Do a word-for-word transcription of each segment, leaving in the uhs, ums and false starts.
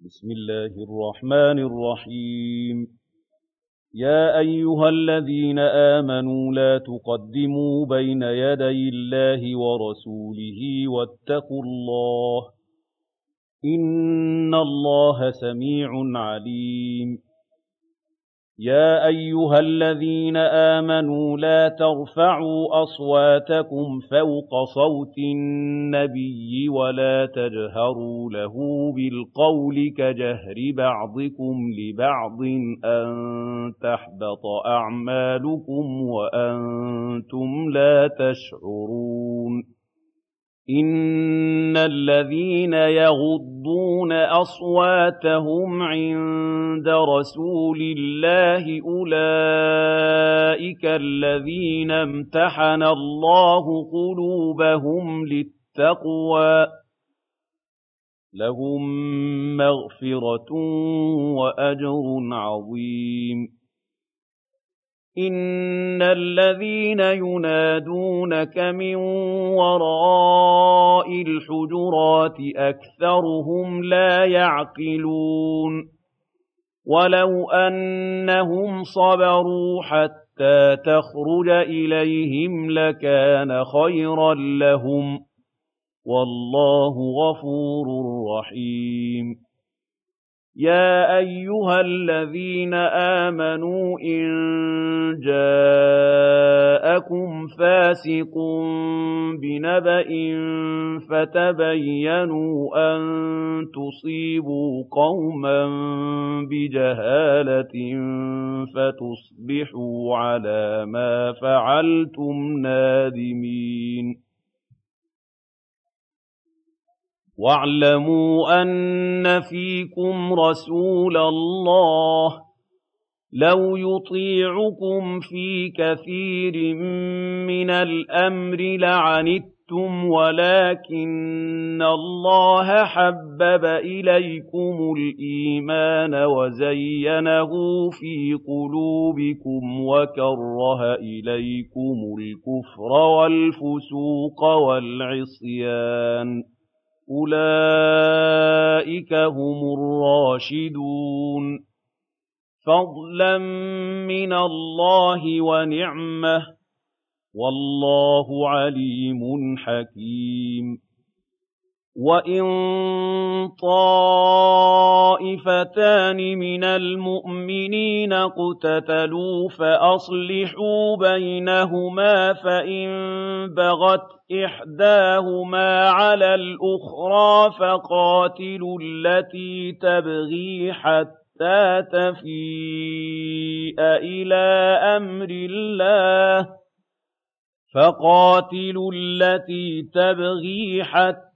بسم الله الرحمن الرحيم يا أيها الذين آمنوا لا تقدموا بين يدي الله ورسوله واتقوا الله إن الله سميع عليم يا أيها الذين آمنوا لا ترفعوا أصواتكم فوق صوت النبي ولا تجهروا له بالقول كجهر بعضكم لبعض أن تحبط أعمالكم وأنتم لا تشعرون إن الذين يغضون أصواتهم عند رسول الله أولئك الذين امتحن الله قلوبهم للتقوى لهم مغفرة وأجر عظيم إن الذين ينادونك من وراء الحجرات أكثرهم لا يعقلون ولو أنهم صبروا حتى تخرج إليهم لكان خيرا لهم والله غفور رحيم يا أيها الذين آمنوا إن جاءكم فاسق بنبأ فتبينوا أن تصيبوا قوما بجهالة فتصبحوا على ما فعلتم نادمين واعلموا أن فيكم رسول الله لو يطيعكم في كثير من الأمر لعنتم ولكن الله حبب إليكم الإيمان وزينه في قلوبكم وكره إليكم الكفر والفسوق والعصيان أولئك هم الراشدون فضلا من الله ونعمة والله عليم حكيم وإن طائفتان من المؤمنين اقتتلوا فأصلحوا بينهما فإن بغت إحداهما على الأخرى فقاتلوا التي تبغي حتى تفيء إلى أمر الله فقاتلوا التي تبغي حتى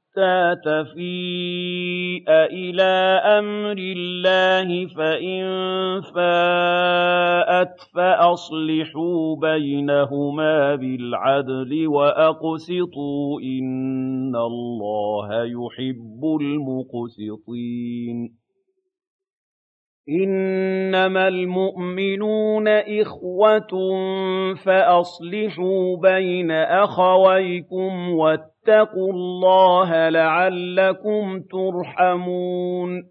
تفيء إلى أمر الله فإن فاءت فأصلحوا بينهما بالعدل وأقسطوا إن الله يحب المقسطين إنما المؤمنون إخوة فأصلحوا بين أخويكم واتقوا الله لعلكم ترحمون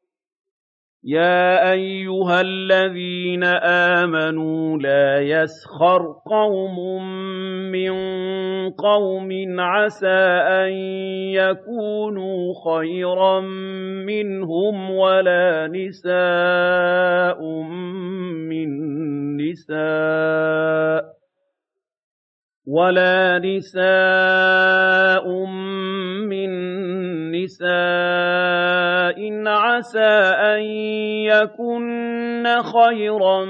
يا أيها الذين آمنوا لا يسخر قوم من قوم عسى أن يكونوا خيرا منهم ولا نساء من نساء ولا نساء من نساء عسى أن يكن خيرا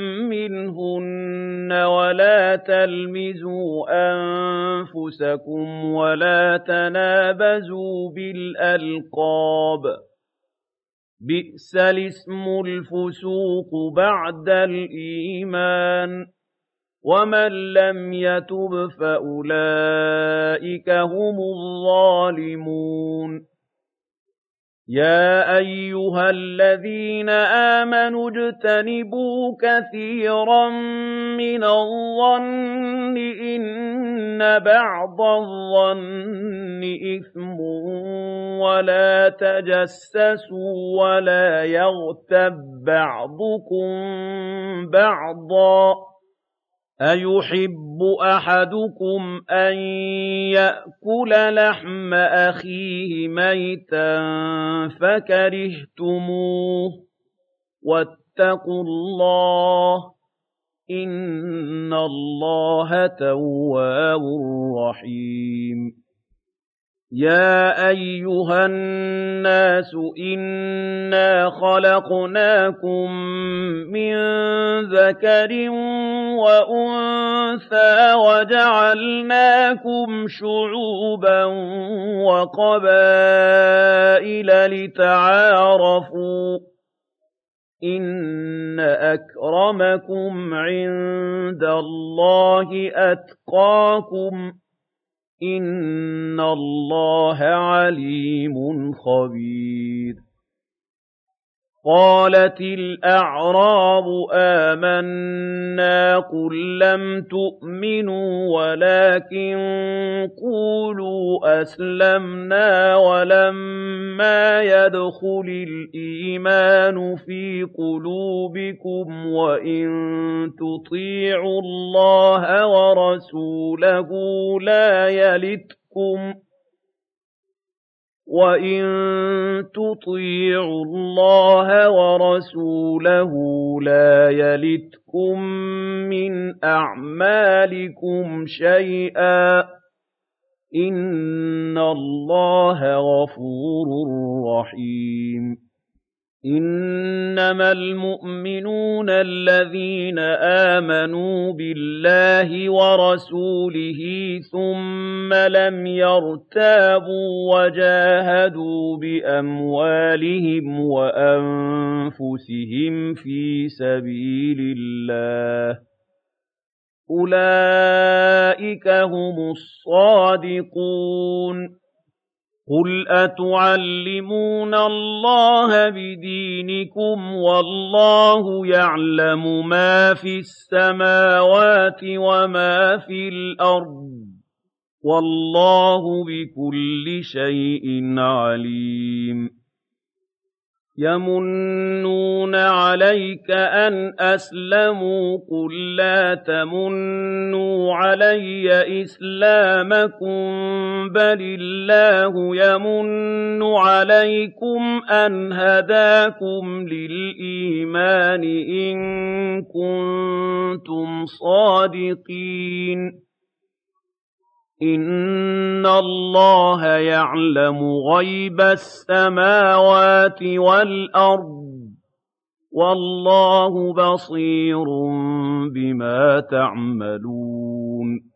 منهن ولا تلمزوا أنفسكم ولا تنابزوا بالألقاب بئس الاسم الفسوق بعد الإيمان ومن لم يتب فأولئك هم الظالمون يَا أَيُّهَا الَّذِينَ آمَنُوا اجْتَنِبُوا كَثِيرًا مِّنَ الظَّنِّ إِنَّ بَعْضَ الظَّنِّ إِثْمٌ وَلَا تَجَسَّسُوا وَلَا يَغْتَب بَّعْضُكُم بَعْضًا ۚ أَيُحِبُّ أَحَدُكُمْ أَن يَأْكُلَ لَحْمَ أَخِيهِ مَيْتًا فَكَرِهْتُمُوهُ ۚ وَاتَّقُوا اللَّهَ ۚ إِنَّ اللَّهَ تَوَّابٌ رَّحِيمٌ يَا أَيُّهَا النَّاسُ إِنَّا خَلَقْنَاكُم مِّن ذَكَرٍ وَأُنثَىٰ وَجَعَلْنَاكُمْ شُعُوبًا وَقَبَائِلَ لِتَعَارَفُوا ۚ إِنَّ أَكْرَمَكُمْ عِندَ اللَّهِ أَتْقَاكُمْ ۚ إِنَّ اللَّهَ عَلِيمٌ خَبِيرٌ قَالَتِ الْأَعْرَابُ آمَنَّا ۖ قُل لَّمْ تُؤْمِنُوا وَلَٰكِن قُولُوا أَسْلَمْنَا وَلَمَّا يَدْخُلِ الْإِيمَانُ فِي قُلُوبِكُمْ وَإِن تُطِيعُوا اللَّهَ وَرَسُولَهُ لَا يَلِتْكُمْ وَإِن تُطِيعُوا اللَّهَ وَرَسُولَهُ لَا يَلِتْكُم مِّنْ أَعْمَالِكُمْ شَيْئًا ۚ إِنَّ اللَّهَ غَفُورٌ رَّحِيمٌ إِنَّمَا الْمُؤْمِنُونَ الَّذِينَ آمَنُوا بِاللَّهِ وَرَسُولِهِ ثُمَّ لَمْ يَرْتَابُوا وَجَاهَدُوا بِأَمْوَالِهِمْ وَأَنفُسِهِمْ فِي سَبِيلِ اللَّهِ ۚ أُولَٰئِكَ هُمُ الصَّادِقُونَ قُلْ أَتُعَلِّمُونَ اللَّهَ بِدِينِكُمْ وَاللَّهُ يَعْلَمُ مَا فِي السَّمَاوَاتِ وَمَا فِي الْأَرْضِ ۚ وَاللَّهُ بِكُلِّ شَيْءٍ عَلِيمٌ يَمُنُّونَ عَلَيْكَ أَنْ أَسْلَمُوا ۖ قُل لَّا تَمُنُّوا عَلَيَّ إِسْلَامَكُم بَلِ اللَّهُ يَمُنُّ عَلَيْكُمْ أَنْ هَدَاكُمْ لِلْإِيمَانِ إِن كُنتُمْ صَادِقِينَ إِنَّ اللَّهَ يَعْلَمُ غَيْبَ السَّمَاوَاتِ وَالْأَرْضِ ۚ وَاللَّهُ بَصِيرٌ بِمَا تَعْمَلُونَ